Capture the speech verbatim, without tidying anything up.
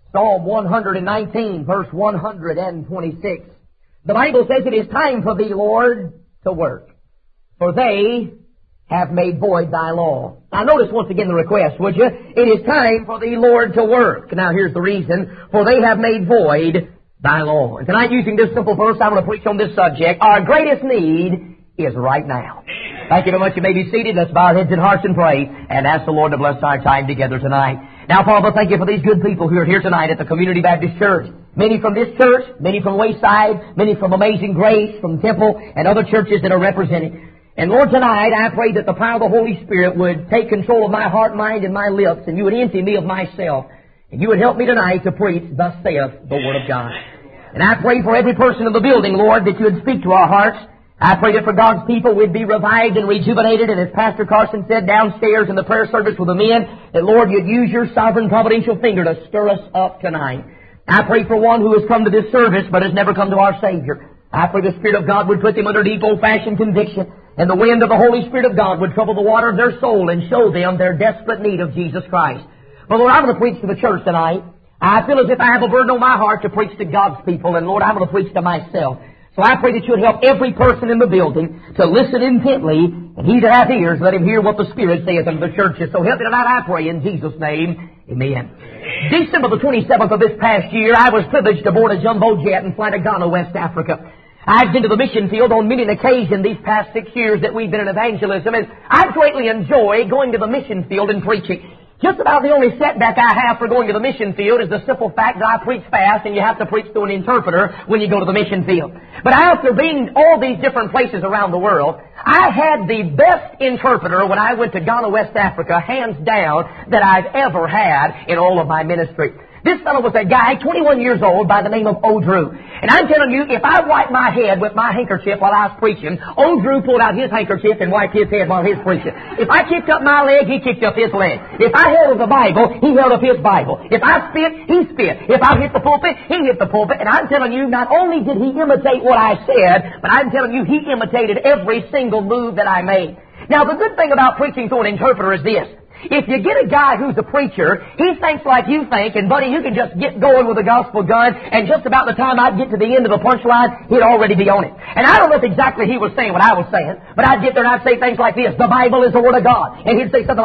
Psalm one nineteen, verse one twenty-six. The Bible says, "It is time for thee, Lord, to work, for they have made void thy law." Now notice once again the request, would you? It is time for thee, Lord, to work. Now here's the reason. For they have made void thy law. And tonight, using this simple verse, I'm going to preach on this subject. Our greatest need is right now. Thank you very much. You may be seated. Let's bow our heads and hearts and pray and ask the Lord to bless our time together tonight. Now, Father, thank you for these good people who are here tonight at the Community Baptist Church. Many from this church, many from Wayside, many from Amazing Grace, from Temple, and other churches that are represented. And Lord, tonight I pray that the power of the Holy Spirit would take control of my heart, mind, and my lips, and you would empty me of myself. And you would help me tonight to preach, "Thus saith the Word of God." And I pray for every person in the building, Lord, that you would speak to our hearts. I pray that for God's people we'd be revived and rejuvenated, and as Pastor Carson said downstairs in the prayer service with the men, that, Lord, you'd use your sovereign providential finger to stir us up tonight. I pray for one who has come to this service but has never come to our Savior. I pray the Spirit of God would put them under deep old-fashioned conviction, and the wind of the Holy Spirit of God would trouble the water of their soul and show them their desperate need of Jesus Christ. But Lord, I'm going to preach to the church tonight. I feel as if I have a burden on my heart to preach to God's people, and Lord, I'm going to preach to myself. So I pray that you would help every person in the building to listen intently, and he that hath ears, let him hear what the Spirit saith unto the churches. So help me tonight, I pray, in Jesus' name. Amen. December the twenty-seventh of this past year, I was privileged to board a jumbo jet and fly to Ghana, West Africa. I've been to the mission field on many an occasion these past six years that we've been in evangelism, and I greatly enjoy going to the mission field and preaching. Just about the only setback I have for going to the mission field is the simple fact that I preach fast and you have to preach to an interpreter when you go to the mission field. But after being all these different places around the world, I had the best interpreter when I went to Ghana, West Africa, hands down, that I've ever had in all of my ministry. This fellow was a guy, twenty-one years old, by the name of Odrew. And I'm telling you, if I wiped my head with my handkerchief while I was preaching, Odrew pulled out his handkerchief and wiped his head while he was preaching. If I kicked up my leg, he kicked up his leg. If I held up the Bible, he held up his Bible. If I spit, he spit. If I hit the pulpit, he hit the pulpit. And I'm telling you, not only did he imitate what I said, but I'm telling you, he imitated every single move that I made. Now, the good thing about preaching through an interpreter is this. If you get a guy who's a preacher, he thinks like you think, and buddy, you can just get going with the gospel gun, and just about the time I'd get to the end of the punchline, he'd already be on it. And I don't know if exactly he was saying what I was saying, but I'd get there and I'd say things like this: "The Bible is the Word of God." And he'd say something like